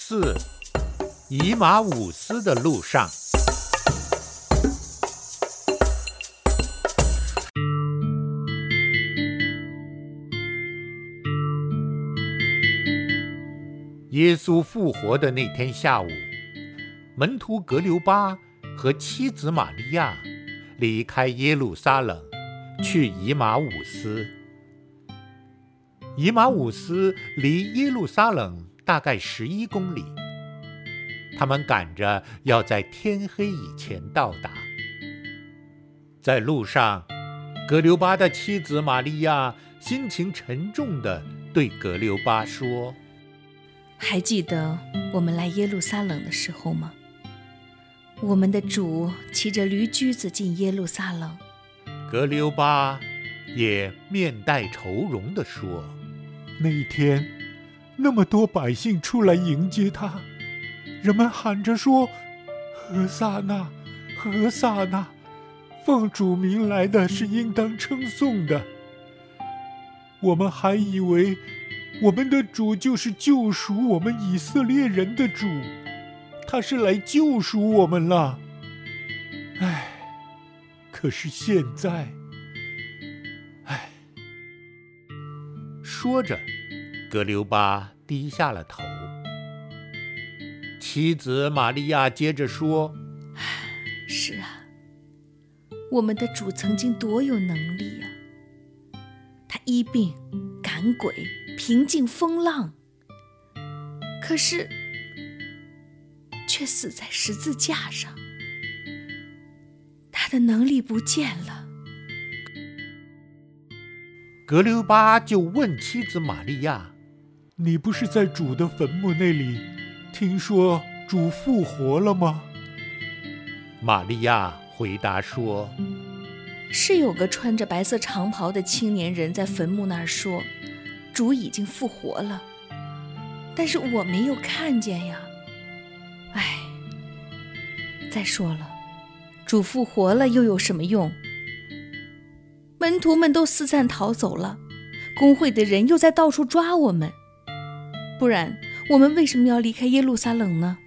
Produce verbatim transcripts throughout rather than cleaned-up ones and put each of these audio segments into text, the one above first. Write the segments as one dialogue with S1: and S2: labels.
S1: 四，以马忤斯的路上。耶稣复活的那天下午，门徒格留巴和妻子玛利亚离开耶路撒冷，去以马忤斯。以马忤斯离耶路撒冷大概十一公里，他们赶着要在天黑以前到达。在路上，格留巴的妻子玛利亚心情沉重地对格留巴说：
S2: 还记得我们来耶路撒冷的时候吗？我们的主骑着驴驹子进耶路撒冷。
S1: 格留巴也面带愁容地说：
S3: 那一天，那么多百姓出来迎接他，人们喊着说：何撒那，何撒那，奉主名来的是应当称颂的。我们还以为我们的主就是救赎我们以色列人的主，他是来救赎我们了。唉，可是现在，唉。
S1: 说着，格留巴低下了头。妻子玛利亚接着说：
S2: 是啊，我们的主曾经多有能力啊，他医病赶鬼，平静风浪，可是却死在十字架上，他的能力不见了。
S1: 格留巴就问妻子玛利亚：
S3: 你不是在主的坟墓那里听说主复活了吗？
S1: 玛利亚回答说：
S2: 是有个穿着白色长袍的青年人在坟墓那儿说，主已经复活了，但是我没有看见呀。唉，再说了，主复活了又有什么用？门徒们都四散逃走了，公会的人又在到处抓我们，不然我们为什么要离开耶路撒冷呢？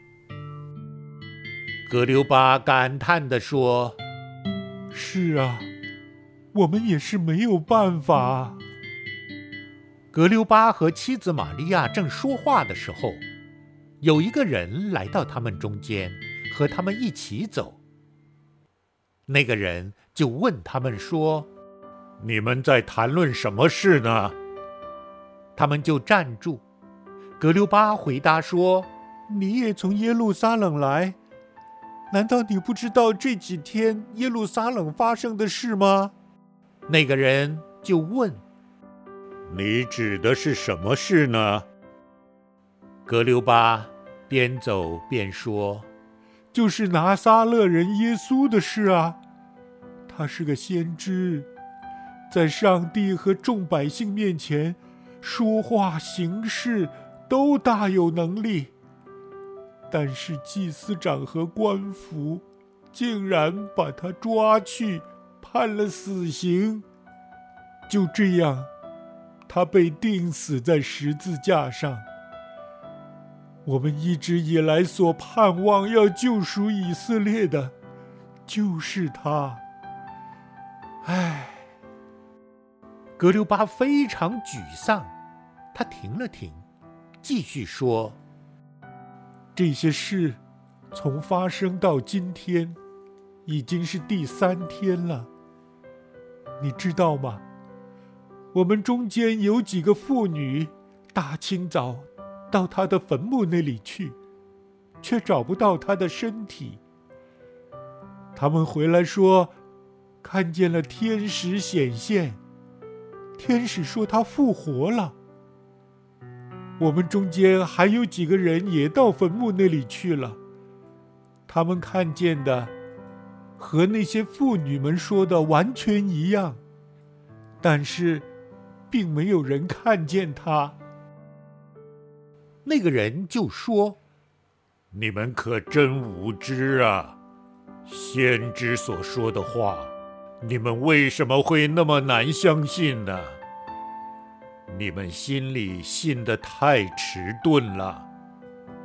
S1: 格留巴感叹地说：
S3: 是啊，我们也是没有办法。
S1: 格留巴和妻子玛利亚正说话的时候，有一个人来到他们中间，和他们一起走。那个人就问他们说：你们在谈论什么事呢？他们就站住。格留巴回答说：
S3: 你也从耶路撒冷来？难道你不知道这几天耶路撒冷发生的事吗？
S1: 那个人就问：你指的是什么事呢？格留巴边走边说：
S3: 就是拿撒勒人耶稣的事啊。他是个先知，在上帝和众百姓面前说话行事都大有能力，但是祭司长和官府竟然把他抓去判了死刑。就这样，他被钉死在十字架上。我们一直以来所盼望要救赎以色列的，就是他。唉，
S1: 格留巴非常沮丧，他停了停，继续说：
S3: 这些事从发生到今天，已经是第三天了。你知道吗？我们中间有几个妇女，大清早到他的坟墓那里去，却找不到他的身体。他们回来说，看见了天使显现，天使说他复活了。我们中间还有几个人也到坟墓那里去了，他们看见的和那些妇女们说的完全一样，但是并没有人看见他。
S1: 那个人就说：你们可真无知啊！先知所说的话，你们为什么会那么难相信呢？你们心里信得太迟钝了。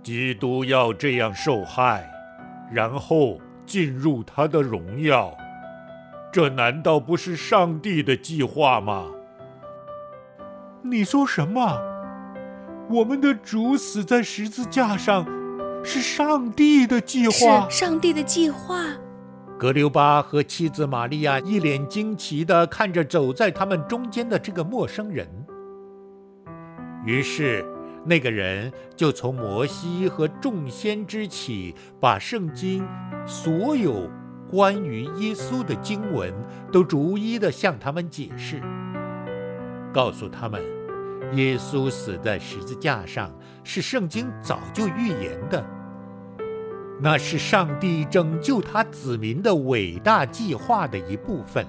S3: 基督要这样受害，然后进入他的荣耀，这难道不是上帝的计划吗？你说什么？我们的主死在十字架上，是上帝的计划？
S2: 是上帝的计划。
S1: 格留巴和妻子玛利亚一脸惊奇地看着走在他们中间的这个陌生人。于是那个人就从摩西和众先知起，把圣经所有关于耶稣的经文都逐一地向他们解释，告诉他们耶稣死在十字架上是圣经早就预言的，那是上帝拯救他子民的伟大计划的一部分。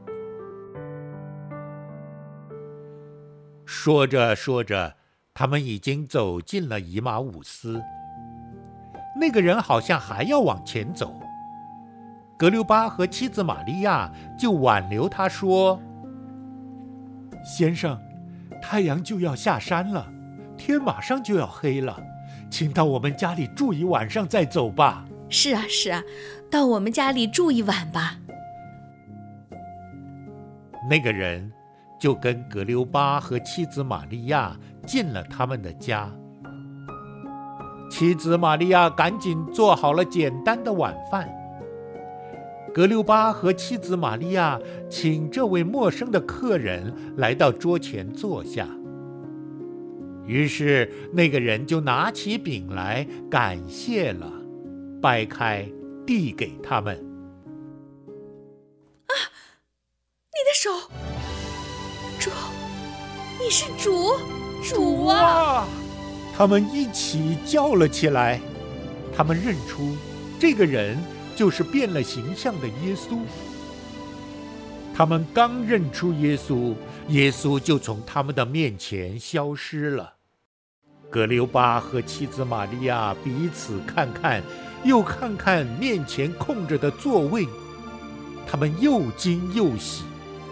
S1: 说着说着，他们已经走进了以马忤斯。那个人好像还要往前走，格留巴和妻子玛利亚就挽留他说：
S3: 先生，太阳就要下山了，天马上就要黑了，请到我们家里住一晚上再走吧。
S2: 是啊是啊，到我们家里住一晚吧。
S1: 那个人就跟格留巴和妻子玛利亚进了他们的家。妻子玛利亚赶紧做好了简单的晚饭。格留巴和妻子玛利亚请这位陌生的客人来到桌前坐下。于是那个人就拿起饼来感谢了，掰开递给他们。
S2: 啊，你的手，主，你是主，主啊！
S1: 他们一起叫了起来。他们认出这个人就是变了形象的耶稣。他们刚认出耶稣，耶稣就从他们的面前消失了。格留巴和妻子玛利亚彼此看看，又看看面前空着的座位，他们又惊又喜。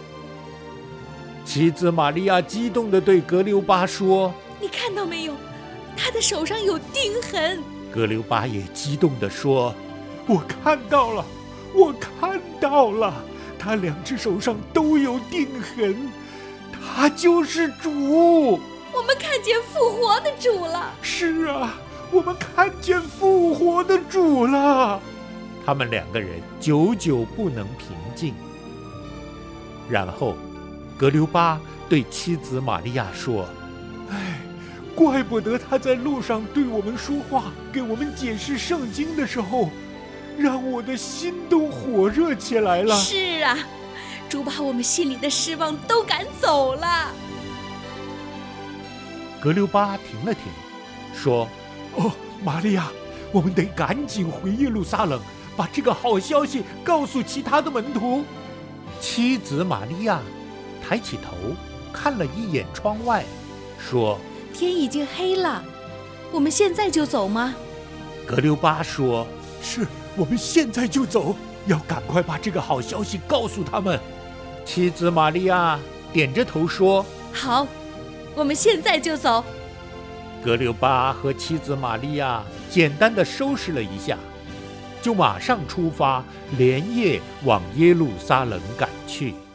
S1: 妻子玛利亚激动地对格留巴说：
S2: 你看到没有，他的手上有钉痕。
S1: 格留巴也激动地说：
S3: 我看到了，我看到了，他两只手上都有钉痕，他就是主。
S2: 我们看见复活的主了。
S3: 是啊，我们看见复活的主了。
S1: 他们两个人久久不能平静。然后格留巴对妻子玛利亚说：
S3: 哎，怪不得他在路上对我们说话，给我们解释圣经的时候，让我的心都火热起来了。
S2: 是啊，主把我们心里的失望都赶走了。
S1: 格留巴停了停，说：
S3: 哦，玛利亚，我们得赶紧回耶路撒冷，把这个好消息告诉其他的门徒。
S1: 妻子玛利亚抬起头看了一眼窗外，说：
S2: 天已经黑了，我们现在就走吗？
S1: 格留巴说：
S3: 是，我们现在就走，要赶快把这个好消息告诉他们。
S1: 妻子玛利亚点着头说：
S2: 好，我们现在就走。
S1: 格留巴和妻子玛利亚简单地收拾了一下，就马上出发，连夜往耶路撒冷赶去。